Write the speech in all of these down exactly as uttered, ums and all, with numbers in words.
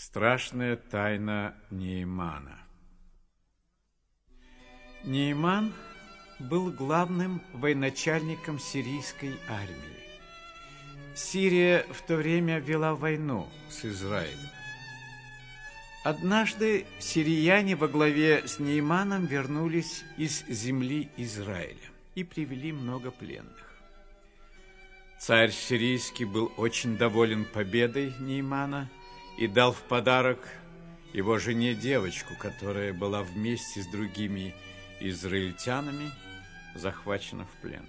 Страшная тайна Неймана. Нейман был главным военачальником сирийской армии. Сирия в то время вела войну с Израилем. Однажды сирияне во главе с Нейманом вернулись из земли Израиля и привели много пленных. Царь сирийский был очень доволен победой Неймана и дал в подарок его жене девочку, которая была вместе с другими израильтянами захвачена в плен.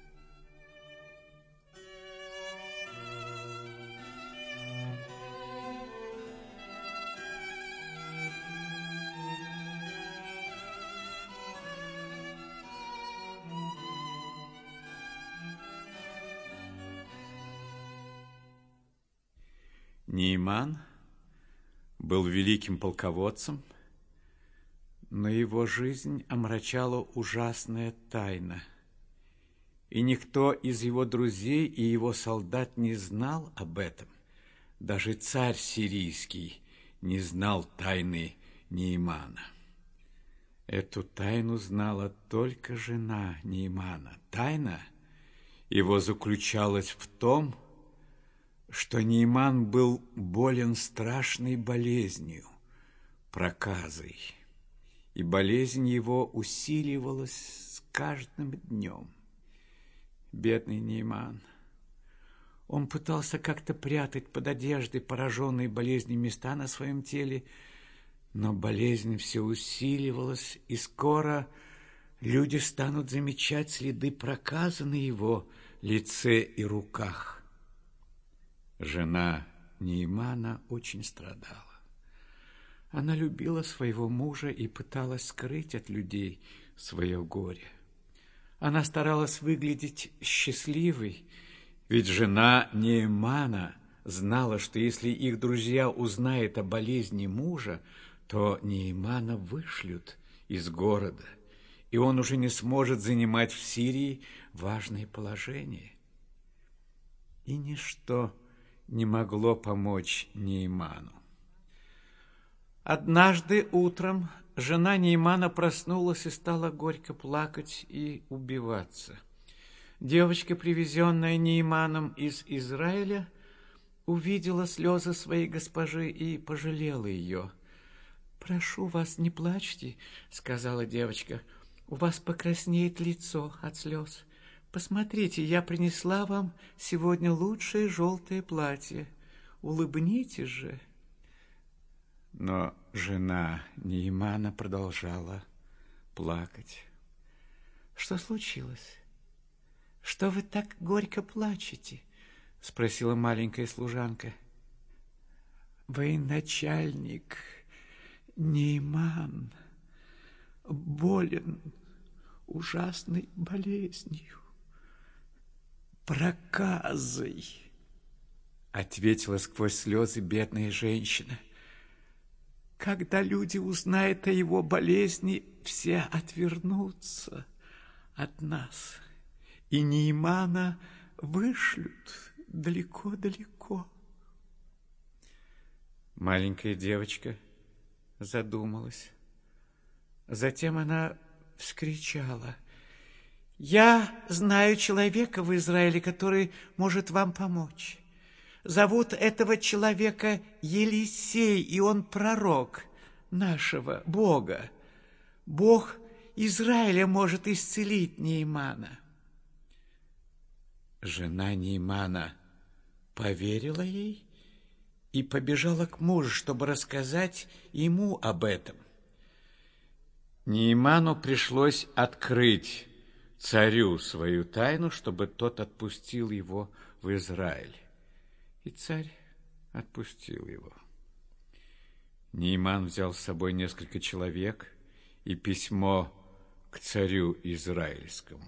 Нейман был великим полководцем, но его жизнь омрачала ужасная тайна, и никто из его друзей и его солдат не знал об этом. Даже царь сирийский не знал тайны Неймана. Эту тайну знала только жена Неймана. Тайна его заключалась в том, что Нейман был болен страшной болезнью, проказой, и болезнь его усиливалась с каждым днем. Бедный Нейман. Он пытался как-то прятать под одеждой пораженные болезнью места на своем теле, но болезнь все усиливалась, и скоро люди станут замечать следы проказа на его лице и руках. Жена Неймана очень страдала. Она любила своего мужа и пыталась скрыть от людей свое горе. Она старалась выглядеть счастливой, ведь жена Неймана знала, что если их друзья узнают о болезни мужа, то Неймана вышлют из города, и он уже не сможет занимать в Сирии важное положение. И ничто не могло помочь Нейману. Однажды утром жена Неймана проснулась и стала горько плакать и убиваться. Девочка, привезенная Нейманом из Израиля, увидела слезы своей госпожи и пожалела ее. «Прошу вас, не плачьте», — сказала девочка, — «у вас покраснеет лицо от слез. Посмотрите, я принесла вам сегодня лучшее желтое платье. Улыбнитесь же». Но жена Неймана продолжала плакать. «Что случилось? Что вы так горько плачете?» — спросила маленькая служанка. «Военачальник Нейман болен ужасной болезнью, проказой», — ответила сквозь слезы бедная женщина. «Когда люди узнают о его болезни, все отвернутся от нас, и Неймана вышлют далеко-далеко». Маленькая девочка задумалась. Затем она вскричала: «Я знаю человека в Израиле, который может вам помочь. Зовут этого человека Елисей, и он пророк нашего Бога. Бог Израиля может исцелить Неймана». Жена Неймана поверила ей и побежала к мужу, чтобы рассказать ему об этом. Нейману пришлось открыть царю свою тайну, чтобы тот отпустил его в Израиль. И царь отпустил его. Нейман взял с собой несколько человек и письмо к царю израильскому.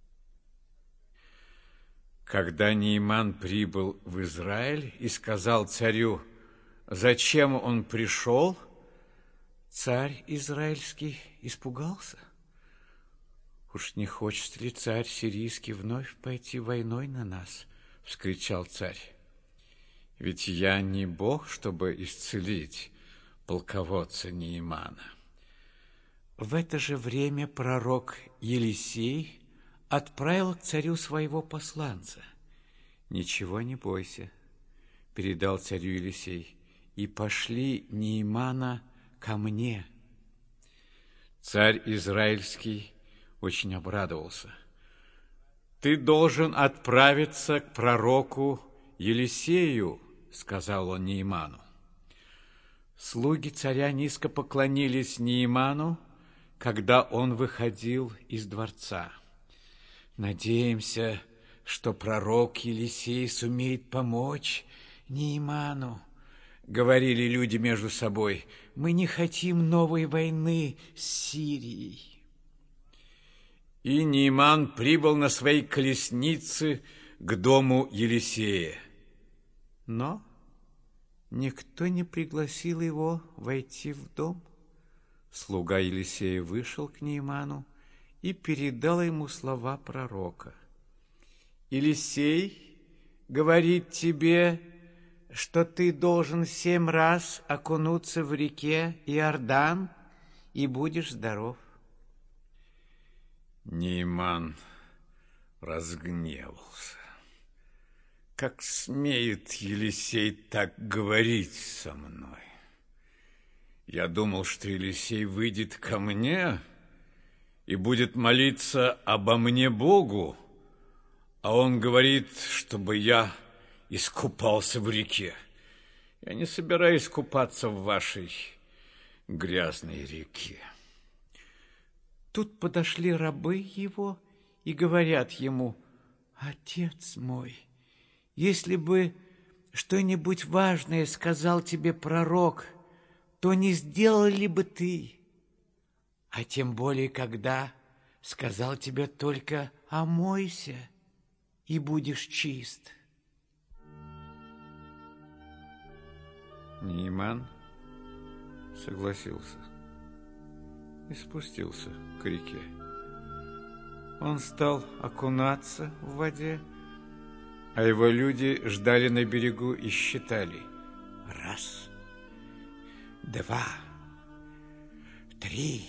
Когда Нейман прибыл в Израиль и сказал царю, зачем он пришел, царь израильский испугался. «Уж не хочет ли царь сирийский вновь пойти войной на нас?» — вскричал царь. ведь я не Бог, чтобы исцелить полководца Неймана. В это же время пророк Елисей отправил к царю своего посланца. «Ничего не бойся», — передал царю Елисей, — «и пошли Неймана ко мне». Царь Израильский очень обрадовался. «Ты должен отправиться к пророку Елисею», — сказал он Нейману. Слуги царя низко поклонились Нейману, когда он выходил из дворца. «Надеемся, что пророк Елисей сумеет помочь Нейману», — говорили люди между собой. «Мы не хотим новой войны с Сирией». И Нейман прибыл на своей колеснице к дому Елисея. Но никто не пригласил его войти в дом. Слуга Елисея вышел к Нейману и передал ему слова пророка. «Елисей говорит тебе, что ты должен семь раз окунуться в реке Иордан, и будешь здоров». Нейман разгневался. «Как смеет Елисей так говорить со мной? Я думал, что Елисей выйдет ко мне и будет молиться обо мне Богу, а он говорит, чтобы я искупался в реке. Я не собираюсь купаться в вашей грязной реке». Тут подошли рабы его и говорят ему: «Отец мой, если бы что-нибудь важное сказал тебе пророк, то не сделал ли бы ты? А тем более, когда сказал тебе только: омойся, и будешь чист». Нейман согласился и спустился к реке. Он стал окунаться в воде, а его люди ждали на берегу и считали: раз, два, три.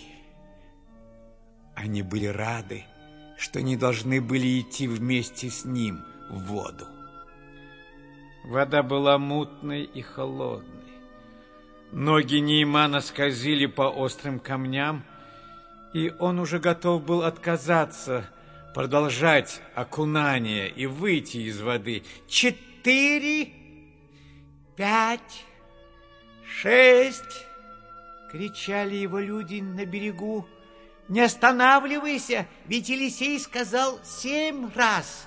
Они были рады, что не должны были идти вместе с ним в воду. Вода была мутной и холодной. Ноги Неймана скользили по острым камням, и он уже готов был отказаться продолжать окунание и выйти из воды. «Четыре, пять, шесть!» — кричали его люди на берегу. «Не останавливайся, ведь Елисей сказал семь раз».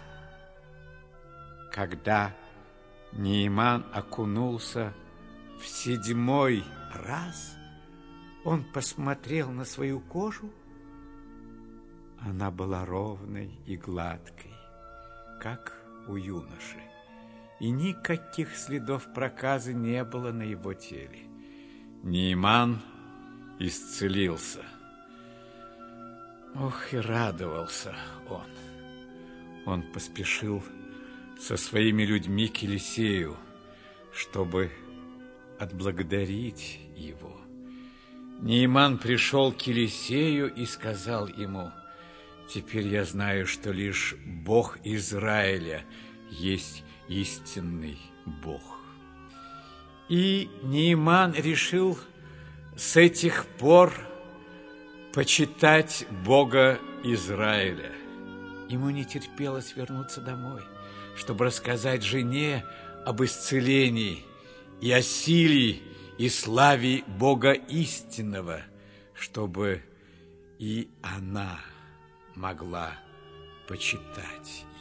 Когда Нейман окунулся в седьмой раз, он посмотрел на свою кожу. Она была ровной и гладкой, как у юноши, и никаких следов проказы не было на его теле. Нейман исцелился. Ох, и радовался он. Он поспешил со своими людьми к Елисею, чтобы отблагодарить его. Нейман пришел к Елисею и сказал ему: «Теперь я знаю, что лишь Бог Израиля есть истинный Бог». И Нейман решил с этих пор почитать Бога Израиля. Ему не терпелось вернуться домой, чтобы рассказать жене об исцелении и о силе и славе Бога истинного, чтобы и она могла почитать